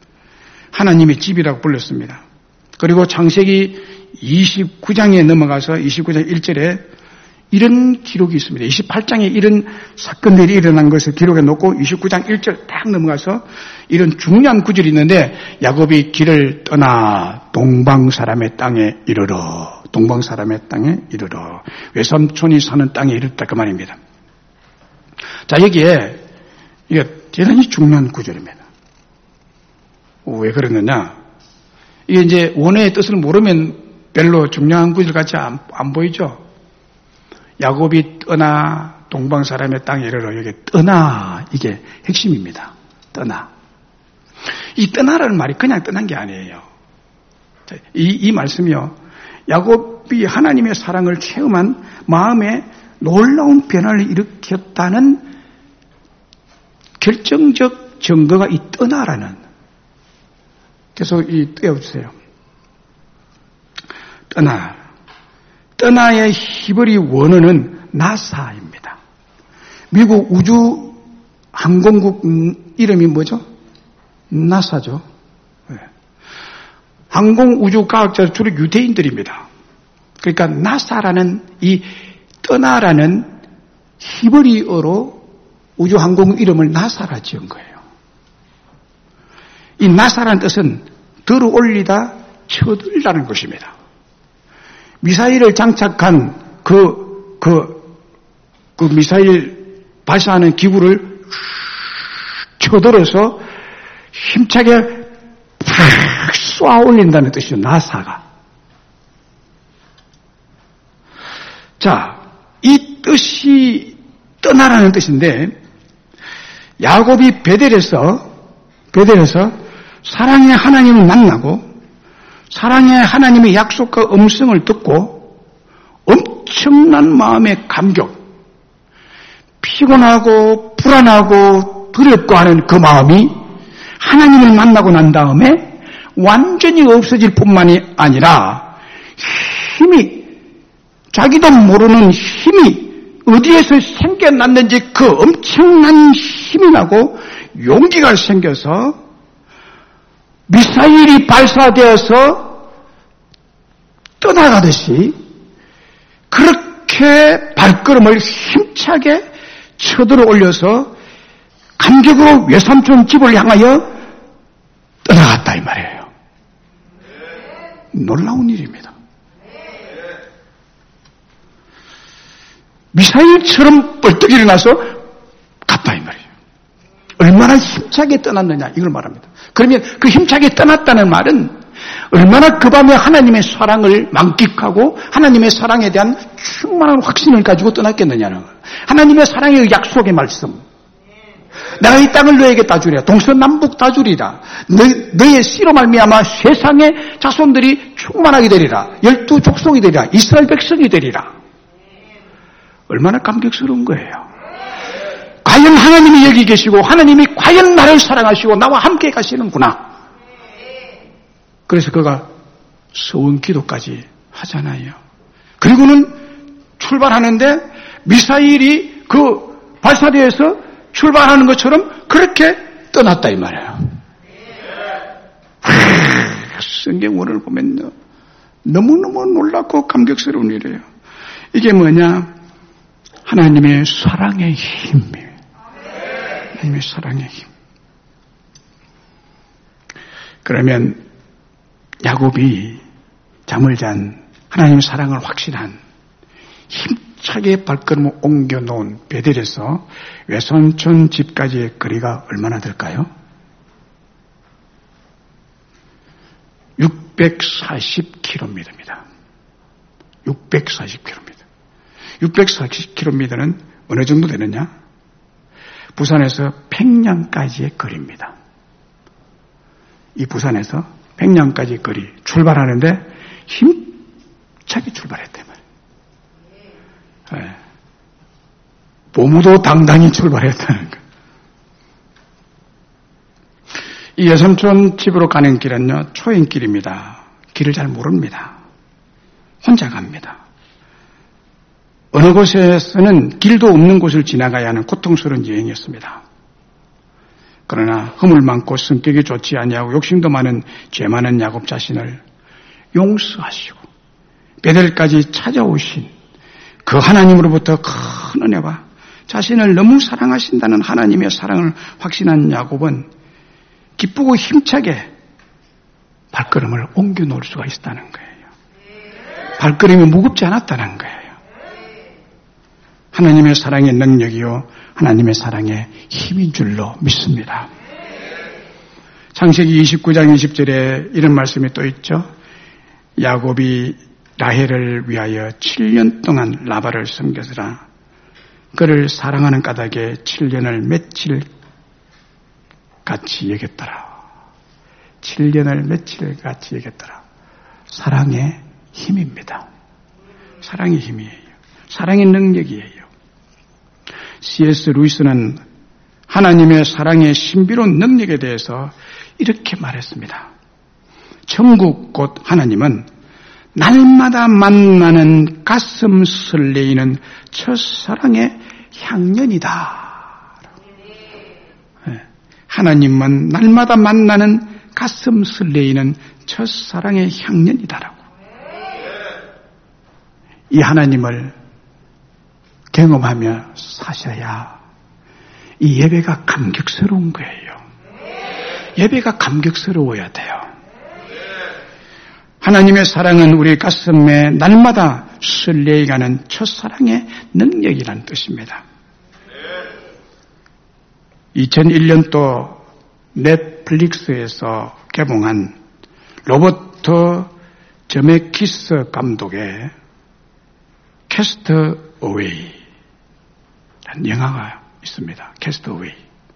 하나님의 집이라고 불렀습니다. 그리고 창세기 이십구 장에 넘어가서 이십구 장 일 절에 이런 기록이 있습니다. 이십팔 장에 이런 사건들이 일어난 것을 기록해 놓고 이십구 장 일 절 딱 넘어가서 이런 중요한 구절이 있는데 야곱이 길을 떠나 동방 사람의 땅에 이르러 동방 사람의 땅에 이르러 외삼촌이 사는 땅에 이르렀다 그 말입니다. 자, 여기에 이게 대단히 중요한 구절입니다. 왜 그러느냐? 이게 이제 원어의 뜻을 모르면 별로 중요한 구절 같이 안, 안 보이죠? 야곱이 떠나 동방 사람의 땅에 이르러 여기 떠나 이게 핵심입니다. 떠나. 이 떠나라는 말이 그냥 떠난 게 아니에요. 이, 이 말씀이요. 야곱이 하나님의 사랑을 체험한 마음에 놀라운 변화를 일으켰다는 결정적 증거가 이 떠나라는. 계속 이 떼어주세요. 떠나. 떠나의 히브리 원어는 나사입니다. 미국 우주 항공국 이름이 뭐죠? 나사죠. 네. 항공 우주 과학자 주로 유대인들입니다. 그러니까 나사라는 이 떠나라는 히브리어로 우주 항공 이름을 나사라 지은 거예요. 이 나사라는 뜻은 들어 올리다, 쳐들이라는 것입니다. 미사일을 장착한 그, 그, 그 미사일 발사하는 기구를 쳐들어서 힘차게 팍 쏘아 올린다는 뜻이죠. 나사가. 자, 이 뜻이 떠나라는 뜻인데 야곱이 베델에서 베델에서 사랑의 하나님을 만나고 사랑의 하나님의 약속과 음성을 듣고 엄청난 마음의 감격, 피곤하고 불안하고 두렵고 하는 그 마음이 하나님을 만나고 난 다음에 완전히 없어질 뿐만이 아니라 자기도 모르는 힘이 어디에서 생겨났는지 그 엄청난 힘이 나고 용기가 생겨서 미사일이 발사되어서 떠나가듯이 그렇게 발걸음을 힘차게 쳐들어 올려서 감격으로 외삼촌 집을 향하여 떠나갔다 이 말이에요. 놀라운 일입니다. 미사일처럼 벌떡 일어나서 갔다 이 말이에요. 얼마나 힘차게 떠났느냐 이걸 말합니다. 그러면 그 힘차게 떠났다는 말은 얼마나 그 밤에 하나님의 사랑을 만끽하고 하나님의 사랑에 대한 충만한 확신을 가지고 떠났겠느냐는 거예요. 하나님의 사랑의 약속의 말씀. 내가 이 땅을 너에게 다 주리라. 동서남북 다 주리라. 너, 너의 씨로 말미암아 세상의 자손들이 충만하게 되리라. 열두 족속이 되리라. 이스라엘 백성이 되리라. 얼마나 감격스러운 거예요. 과연 하나님이 여기 계시고 하나님이 과연 나를 사랑하시고 나와 함께 가시는구나. 그래서 그가 서원 기도까지 하잖아요. 그리고는 출발하는데 미사일이 그 발사대에서 출발하는 것처럼 그렇게 떠났다 이 말이에요. 성경원을 보면요. 너무너무 놀랍고 감격스러운 일이에요. 이게 뭐냐? 하나님의 사랑의 힘이에요. 하나님의 사랑의 힘. 그러면 야곱이 잠을 잔 하나님의 사랑을 확신한 힘차게 발걸음을 옮겨놓은 베델에서 외삼촌 집까지의 거리가 얼마나 될까요? 육백사십 킬로미터입니다. 육백사십 킬로미터. 육백사십 킬로미터는 어느 정도 되느냐? 부산에서 평양까지의 거리입니다. 이 부산에서 평양까지 거리 출발하는데 힘차게 출발했단 말이에요. 네. 보무도 당당히 출발했다는 거. 이 외삼촌 집으로 가는 길은요 초행길입니다. 길을 잘 모릅니다. 혼자 갑니다. 어느 곳에서는 길도 없는 곳을 지나가야 하는 고통스러운 여행이었습니다. 그러나 허물 많고 성격이 좋지 아니하고 욕심도 많은 죄 많은 야곱 자신을 용서하시고 베델까지 찾아오신 그 하나님으로부터 큰 은혜와 자신을 너무 사랑하신다는 하나님의 사랑을 확신한 야곱은 기쁘고 힘차게 발걸음을 옮겨 놓을 수가 있다는 거예요. 발걸음이 무겁지 않았다는 거예요. 하나님의 사랑의 능력이요 하나님의 사랑의 힘인 줄로 믿습니다. 창세기 이십구 장 이십 절에 이런 말씀이 또 있죠. 야곱이 라헬을 위하여 칠 년 동안 라바를 섬겼으나 그를 사랑하는 까닭에 칠 년을 며칠 같이 여겼더라. 칠 년을 며칠 같이 여겼더라. 사랑의 힘입니다. 사랑의 힘이에요. 사랑의 능력이에요. 씨 에스 루이스는 하나님의 사랑의 신비로운 능력에 대해서 이렇게 말했습니다. 천국 곧 하나님은 날마다 만나는 가슴 설레이는 첫사랑의 향연이다. 하나님은 날마다 만나는 가슴 설레이는 첫사랑의 향연이다라고. 이 하나님을 경험하며 사셔야 이 예배가 감격스러운 거예요. 예배가 감격스러워야 돼요. 하나님의 사랑은 우리 가슴에 날마다 설레가는 첫사랑의 능력이라는 뜻입니다. 이천일 년도 넷플릭스에서 개봉한 로버트 저메키스 감독의 캐스트 어웨이 라는 영화가 있습니다. 캐스트 어웨이.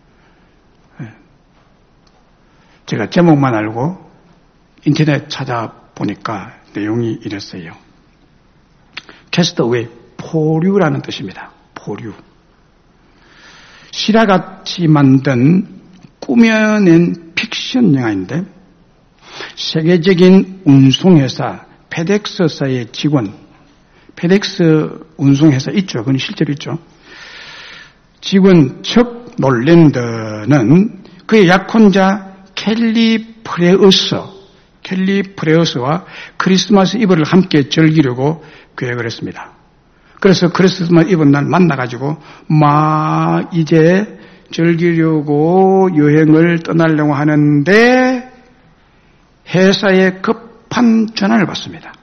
제가 제목만 알고 인터넷 찾아보니까 내용이 이랬어요. 캐스트 어웨이, 포류라는 뜻입니다. 포류. 실화같이 만든 꾸며낸 픽션 영화인데 세계적인 운송회사 페덱스사의 직원 페덱스 운송회사 있죠. 그건 실제로 있죠. 직원 척 놀랜드는 그의 약혼자 켈리 프레우스, 켈리 프레우스와 크리스마스 이브를 함께 즐기려고 계획을 했습니다. 그래서 크리스마스 이브 날 만나가지고 막 이제 즐기려고 여행을 떠나려고 하는데 회사에 급한 전화를 받습니다.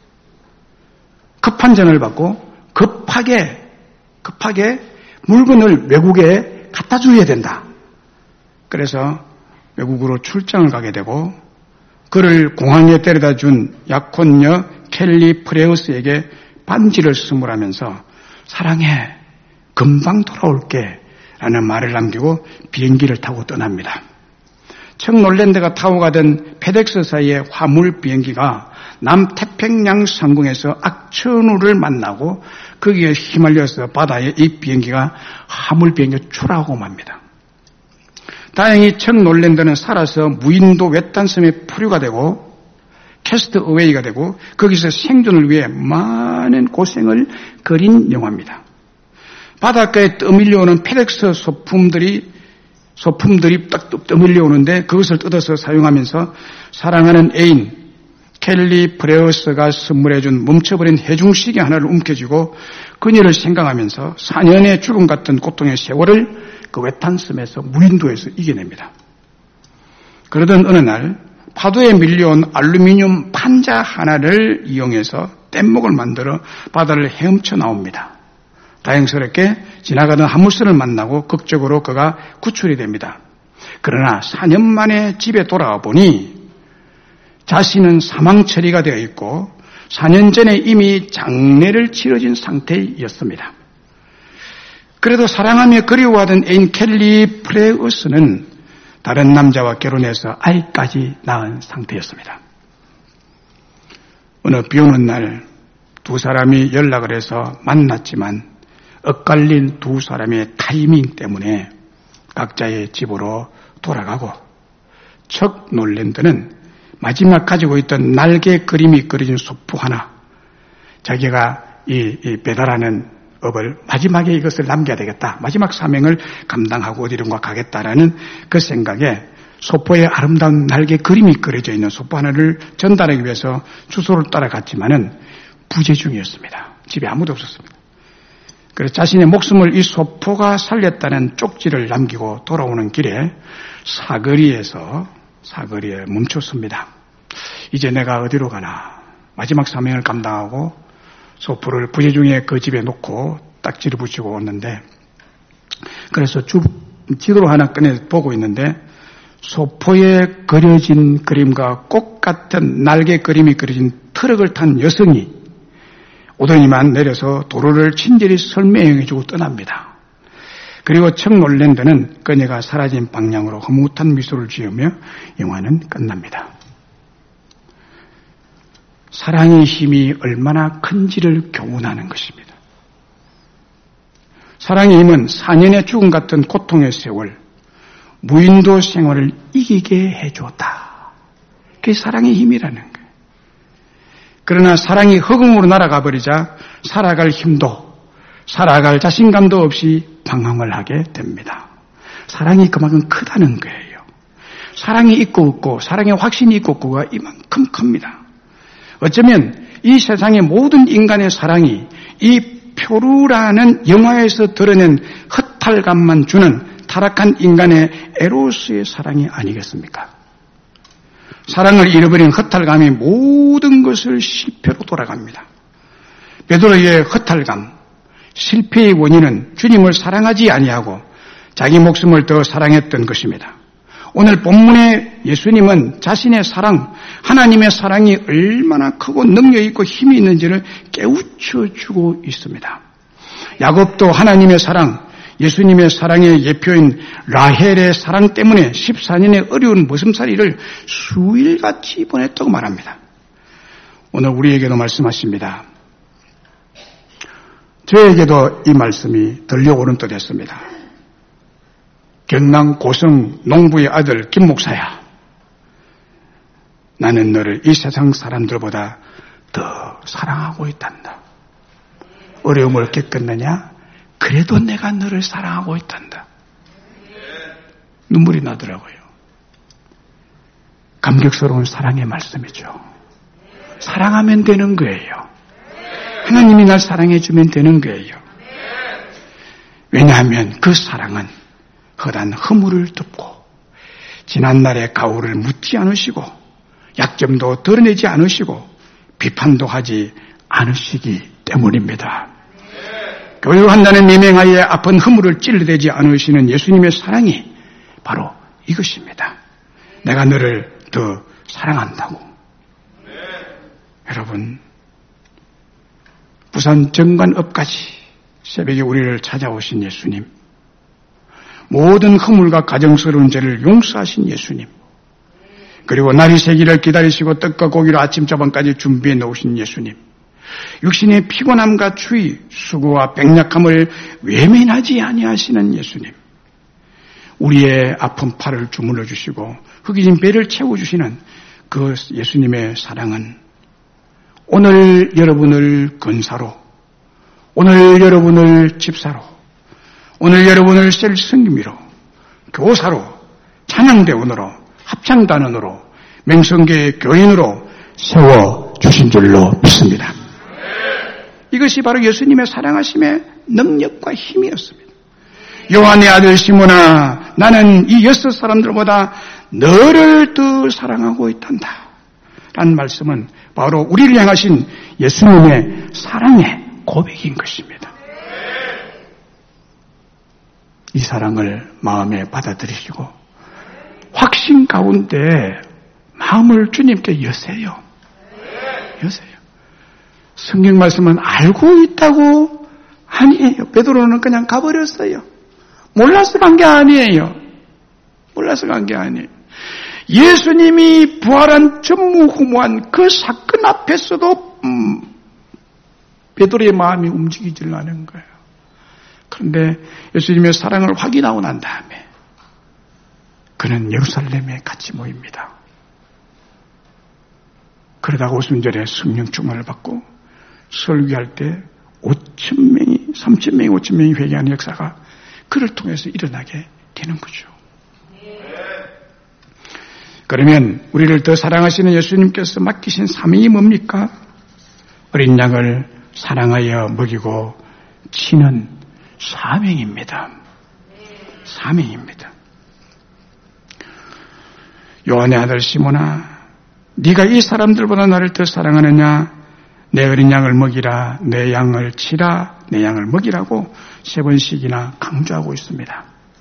급한 전화를 받고 급하게 급하게 물건을 외국에 갖다 줘야 된다. 그래서 외국으로 출장을 가게 되고 그를 공항에 데려다 준 약혼녀 켈리 프레우스에게 반지를 선물하면서 사랑해, 금방 돌아올게 라는 말을 남기고 비행기를 타고 떠납니다. 척 놀랜드가 타고 가던 페덱스사의 화물 비행기가 남태평양 상공에서 악천후를 만나고 거기에 휘말려서 바다에 이 비행기가 화물 비행기가 추락하고 맙니다. 다행히 척 놀랜드는 살아서 무인도 외딴섬에 포류가 되고 캐스트 어웨이가 되고 거기서 생존을 위해 많은 고생을 그린 영화입니다. 바닷가에 떠밀려오는 페덱스 소품들이 소품들이 딱 떠밀려오는데 그것을 뜯어서 사용하면서 사랑하는 애인 켈리 프레우스가 선물해준 멈춰버린 해중시계 하나를 움켜쥐고 그녀를 생각하면서 사 년의 죽음 같은 고통의 세월을 그 외딴섬에서 무인도에서 이겨냅니다. 그러던 어느 날 파도에 밀려온 알루미늄 판자 하나를 이용해서 뗏목을 만들어 바다를 헤엄쳐 나옵니다. 다행스럽게 지나가던 화물선을 만나고 극적으로 그가 구출이 됩니다. 그러나 사 년 만에 집에 돌아와 보니 자신은 사망 처리가 되어 있고 사 년 전에 이미 장례를 치러진 상태였습니다. 그래도 사랑하며 그리워하던 애인 켈리 프레우스는 다른 남자와 결혼해서 아이까지 낳은 상태였습니다. 어느 비 오는 날 두 사람이 연락을 해서 만났지만 엇갈린 두 사람의 타이밍 때문에 각자의 집으로 돌아가고 척 놀랜드는 마지막 가지고 있던 날개 그림이 그려진 소포 하나, 자기가 이, 이 배달하는 업을 마지막에 이것을 남겨야 되겠다, 마지막 사명을 감당하고 어디론가 가겠다라는 그 생각에 소포에 아름다운 날개 그림이 그려져 있는 소포 하나를 전달하기 위해서 주소를 따라갔지만은 부재 중이었습니다. 집에 아무도 없었습니다. 그래서 자신의 목숨을 이 소포가 살렸다는 쪽지를 남기고 돌아오는 길에 사거리에서 사거리에 멈췄습니다. 이제 내가 어디로 가나, 마지막 사명을 감당하고 소포를 부재 중에 그 집에 놓고 딱지를 붙이고 왔는데, 그래서 주, 지도로 하나 꺼내 보고 있는데 소포에 그려진 그림과 꽃 같은 날개 그림이 그려진 트럭을 탄 여성이 오더니만 내려서 도로를 친절히 설명해주고 떠납니다. 그리고 척 놀랜드는 그녀가 사라진 방향으로 흐뭇한 미소를 지으며 영화는 끝납니다. 사랑의 힘이 얼마나 큰지를 교훈하는 것입니다. 사랑의 힘은 사 년의 죽음 같은 고통의 세월, 무인도 생활을 이기게 해주었다. 그게 사랑의 힘이라는 거예요. 그러나 사랑이 흑음으로 날아가 버리자 살아갈 힘도, 살아갈 자신감도 없이 방황을 하게 됩니다. 사랑이 그만큼 크다는 거예요. 사랑이 있고 없고, 사랑의 확신이 있고 없고가 이만큼 큽니다. 어쩌면 이 세상의 모든 인간의 사랑이 이 표류라는 영화에서 드러낸 허탈감만 주는 타락한 인간의 에로스의 사랑이 아니겠습니까? 사랑을 잃어버린 허탈감이 모든 것을 실패로 돌아갑니다. 베드로의 허탈감, 실패의 원인은 주님을 사랑하지 아니하고 자기 목숨을 더 사랑했던 것입니다. 오늘 본문의 예수님은 자신의 사랑, 하나님의 사랑이 얼마나 크고 능력 있고 힘이 있는지를 깨우쳐 주고 있습니다. 야곱도 하나님의 사랑, 예수님의 사랑의 예표인 라헬의 사랑 때문에 십사 년의 어려운 머슴살이를 수일같이 보냈다고 말합니다. 오늘 우리에게도 말씀하십니다. 저에게도 이 말씀이 들려오는 듯 했습니다. 경남 고성 농부의 아들 김 목사야, 나는 너를 이 세상 사람들보다 더 사랑하고 있단다. 어려움을 겪었느냐? 그래도 내가 너를 사랑하고 있단다. 눈물이 나더라고요. 감격스러운 사랑의 말씀이죠. 사랑하면 되는 거예요. 하나님이 날 사랑해주면 되는 거예요. 왜냐하면 그 사랑은 허단 허물을 덮고 지난날의 가오를 묻지 않으시고 약점도 드러내지 않으시고 비판도 하지 않으시기 때문입니다. 교육한다는 미명하에 아픈 허물을 찔러대지 않으시는 예수님의 사랑이 바로 이것입니다. 내가 너를 더 사랑한다고. 네. 여러분, 부산 정관읍까지 새벽에 우리를 찾아오신 예수님, 모든 허물과 가정스러운 죄를 용서하신 예수님, 그리고 날이 새기를 기다리시고 떡과 고기로 아침 저번까지 준비해 놓으신 예수님, 육신의 피곤함과 추위, 수고와 백약함을 외면하지 아니하시는 예수님, 우리의 아픈 팔을 주물러 주시고 흑이진 배를 채워주시는 그 예수님의 사랑은 오늘 여러분을 근사로, 오늘 여러분을 집사로, 오늘 여러분을 셀성기미로, 교사로, 찬양대원으로, 합창단원으로, 맹성계의 교인으로 세워주신 줄로 믿습니다. 이것이 바로 예수님의 사랑하심의 능력과 힘이었습니다. 요한의 아들 시몬아, 나는 이 여섯 사람들보다 너를 더 사랑하고 있단다. 라는 말씀은 바로 우리를 향하신 예수님의 사랑의 고백인 것입니다. 이 사랑을 마음에 받아들이시고 확신 가운데 마음을 주님께 여세요. 여세요. 성경 말씀은 알고 있다고 아니에요. 베드로는 그냥 가버렸어요. 몰라서 간 게 아니에요. 몰라서 간 게 아니에요. 예수님이 부활한 전무후무한 그 사건 앞에서도 음, 베드로의 마음이 움직이질 않은 거예요. 그런데 예수님의 사랑을 확인하고 난 다음에 그는 예루살렘에 같이 모입니다. 그러다가 오순절에 성령 충만을 받고 설교할 때 오천 명이, 삼천 명이, 오천 명이 회개하는 역사가 그를 통해서 일어나게 되는 거죠. 그러면 우리를 더 사랑하시는 예수님께서 맡기신 사명이 뭡니까? 어린 양을 사랑하여 먹이고 치는 사명입니다. 사명입니다. 요한의 아들 시몬아, 네가 이 사람들보다 나를 더 사랑하느냐? 내 어린 양을 먹이라, 내 양을 치라, 내 양을 먹이라고 세 번씩이나 강조하고 있습니다.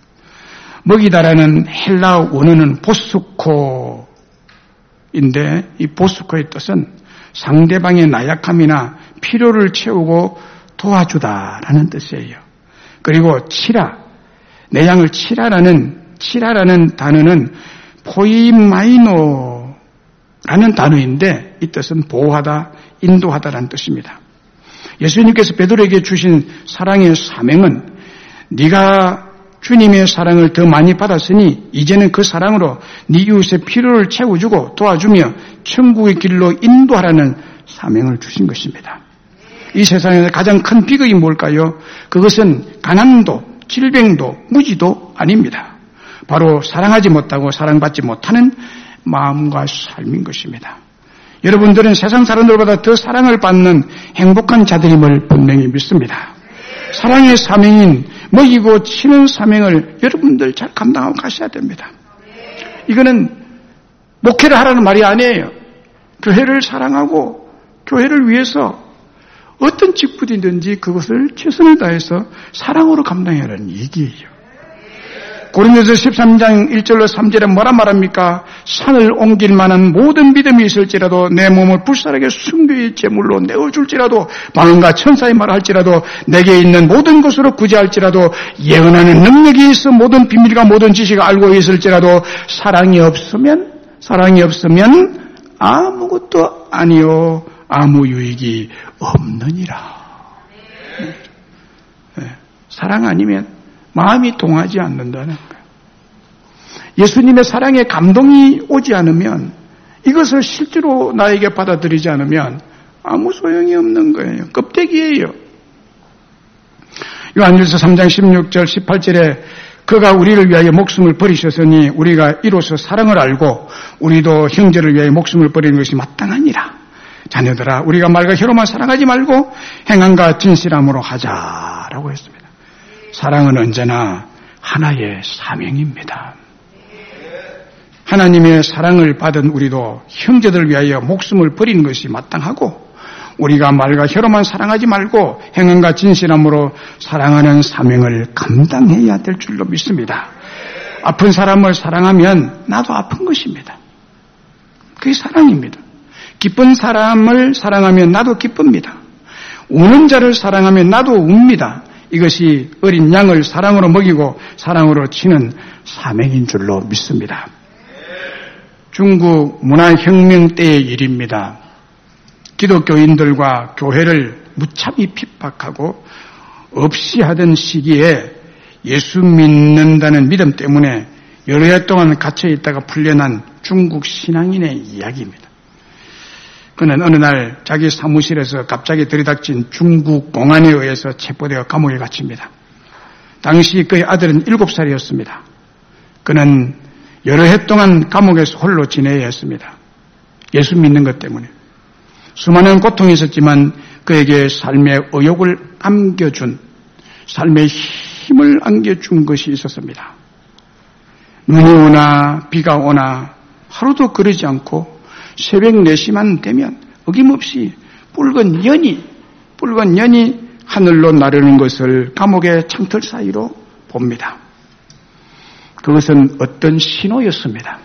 먹이다라는 헬라 원어는 보스코인데 이 보스코의 뜻은 상대방의 나약함이나 필요를 채우고 도와주다라는 뜻이에요. 그리고 치라, 내 양을 치라라는 치라라는 단어는 포이마이노라는 단어인데 이 뜻은 보호하다, 인도하다라는 뜻입니다. 예수님께서 베드로에게 주신 사랑의 사명은 네가 주님의 사랑을 더 많이 받았으니 이제는 그 사랑으로 네 이웃의 필요를 채워주고 도와주며 천국의 길로 인도하라는 사명을 주신 것입니다. 이 세상에서 가장 큰 비극이 뭘까요? 그것은 가난도, 질병도, 무지도 아닙니다. 바로 사랑하지 못하고 사랑받지 못하는 마음과 삶인 것입니다. 여러분들은 세상 사람들보다 더 사랑을 받는 행복한 자들임을 분명히 믿습니다. 사랑의 사명인 먹이고 치는 사명을 여러분들 잘 감당하고 가셔야 됩니다. 이거는 목회를 하라는 말이 아니에요. 교회를 사랑하고 교회를 위해서 어떤 직분이든지 그것을 최선을 다해서 사랑으로 감당해야 하는 얘기예요. 고린도서 십삼 장 일 절로 삼 절에 뭐라 말합니까? 산을 옮길 만한 모든 믿음이 있을지라도 내 몸을 불살하게 숭배의 제물로 내어줄지라도 방언과 천사의 말을 할지라도 내게 있는 모든 것으로 구제할지라도 예언하는 능력이 있어 모든 비밀과 모든 지식을 알고 있을지라도 사랑이 없으면 사랑이 없으면 아무것도 아니요 아무 유익이 없느니라. 네. 사랑 아니면 마음이 동하지 않는다는 거예요. 예수님의 사랑에 감동이 오지 않으면 이것을 실제로 나에게 받아들이지 않으면 아무 소용이 없는 거예요. 껍데기예요. 요한일서 삼 장 십육 절 십팔 절에 그가 우리를 위하여 목숨을 버리셨으니 우리가 이로써 사랑을 알고 우리도 형제를 위하여 목숨을 버리는 것이 마땅하니라. 자녀들아, 우리가 말과 혀로만 사랑하지 말고 행함과 진실함으로 하자라고 했습니다. 사랑은 언제나 하나의 사명입니다. 하나님의 사랑을 받은 우리도 형제들을 위하여 목숨을 버리는 것이 마땅하고 우리가 말과 혀로만 사랑하지 말고 행함과 진실함으로 사랑하는 사명을 감당해야 될 줄로 믿습니다. 아픈 사람을 사랑하면 나도 아픈 것입니다. 그게 사랑입니다. 기쁜 사람을 사랑하면 나도 기쁩니다. 우는 자를 사랑하면 나도 웁니다. 이것이 어린 양을 사랑으로 먹이고 사랑으로 치는 사명인 줄로 믿습니다. 중국 문화혁명 때의 일입니다. 기독교인들과 교회를 무참히 핍박하고 없이 하던 시기에 예수 믿는다는 믿음 때문에 여러 해 동안 갇혀 있다가 풀려난 중국 신앙인의 이야기입니다. 그는 어느 날 자기 사무실에서 갑자기 들이닥친 중국 공안에 의해서 체포되어 감옥에 갇힙니다. 당시 그의 아들은 일곱 살이었습니다. 그는 여러 해 동안 감옥에서 홀로 지내야 했습니다. 예수 믿는 것 때문에. 수많은 고통이 있었지만 그에게 삶의 의욕을 안겨준, 삶의 힘을 안겨준 것이 있었습니다. 눈이 오나 비가 오나 하루도 그러지 않고 새벽 네 시만 되면 어김없이 붉은 연이, 붉은 연이 하늘로 나르는 것을 감옥의 창틀 사이로 봅니다. 그것은 어떤 신호였습니다.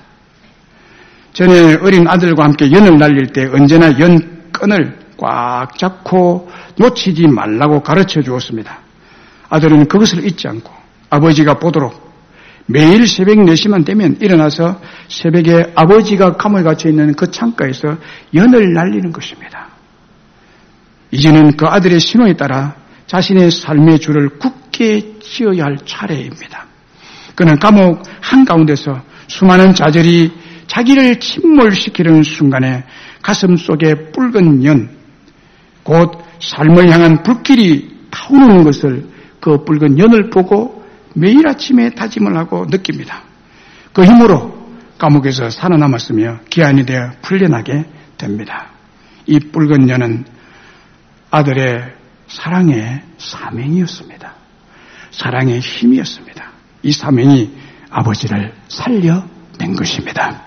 전에 어린 아들과 함께 연을 날릴 때 언제나 연끈을 꽉 잡고 놓치지 말라고 가르쳐 주었습니다. 아들은 그것을 잊지 않고 아버지가 보도록 매일 새벽 네 시만 되면 일어나서 새벽에 아버지가 감옥에 갇혀있는 그 창가에서 연을 날리는 것입니다. 이제는 그 아들의 신호에 따라 자신의 삶의 줄을 굳게 지어야 할 차례입니다. 그는 감옥 한가운데서 수많은 좌절이 자기를 침몰시키는 순간에 가슴 속에 붉은 연, 곧 삶을 향한 불길이 타오르는 것을 그 붉은 연을 보고 매일 아침에 다짐을 하고 느낍니다. 그 힘으로 감옥에서 살아남았으며 기한이 되어 풀려나게 됩니다. 이 붉은 연은 아들의 사랑의 사명이었습니다. 사랑의 힘이었습니다. 이 사명이 아버지를 살려낸 것입니다.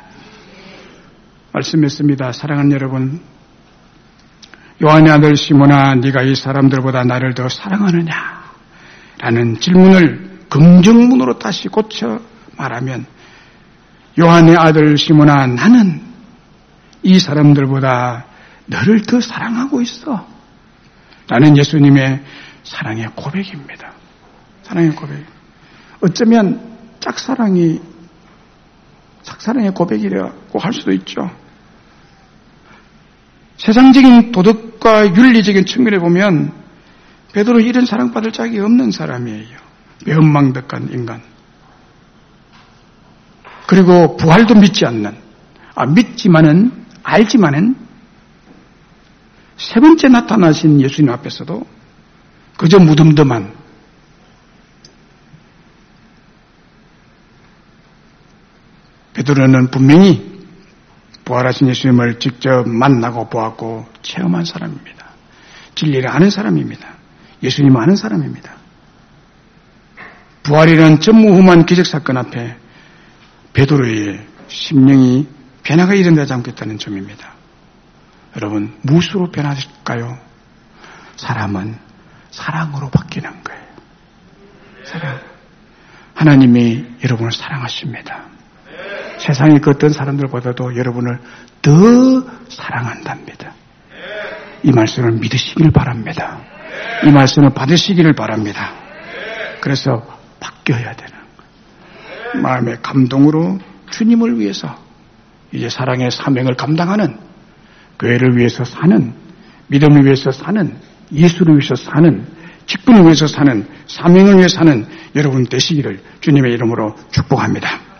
말씀했습니다. 사랑하는 여러분, 요한의 아들 시몬아, 네가 이 사람들보다 나를 더 사랑하느냐? 라는 질문을 긍정문으로 다시 고쳐 말하면, 요한의 아들 시몬아, 나는 이 사람들보다 너를 더 사랑하고 있어. 라는 예수님의 사랑의 고백입니다. 사랑의 고백. 어쩌면 짝사랑이 짝사랑의 고백이라고 할 수도 있죠. 세상적인 도덕과 윤리적인 측면에 보면 베드로 이런 사랑받을 짝이 없는 사람이에요. 매운망덕한 인간. 그리고 부활도 믿지 않는, 아, 믿지만은, 알지만은 세 번째 나타나신 예수님 앞에서도 그저 무덤덤한, 베드로는 분명히 부활하신 예수님을 직접 만나고 보았고 체험한 사람입니다. 진리를 아는 사람입니다. 예수님을 아는 사람입니다. 부활이라는 전무후무한 기적사건 앞에 베드로의 심령이 변화가 일어나지 않겠다는 점입니다. 여러분, 무엇으로 변화될까요? 사람은 사랑으로 바뀌는 거예요. 사랑. 하나님이 여러분을 사랑하십니다. 세상의 그 어떤 사람들보다도 여러분을 더 사랑한답니다. 이 말씀을 믿으시길 바랍니다. 이 말씀을 받으시기를 바랍니다. 그래서 바뀌어야 되는 거예요. 마음의 감동으로 주님을 위해서 이제 사랑의 사명을 감당하는, 교회를 위해서 사는, 믿음을 위해서 사는, 예수를 위해서 사는, 직분을 위해서 사는, 사명을 위해서 사는 여러분 되시기를 주님의 이름으로 축복합니다.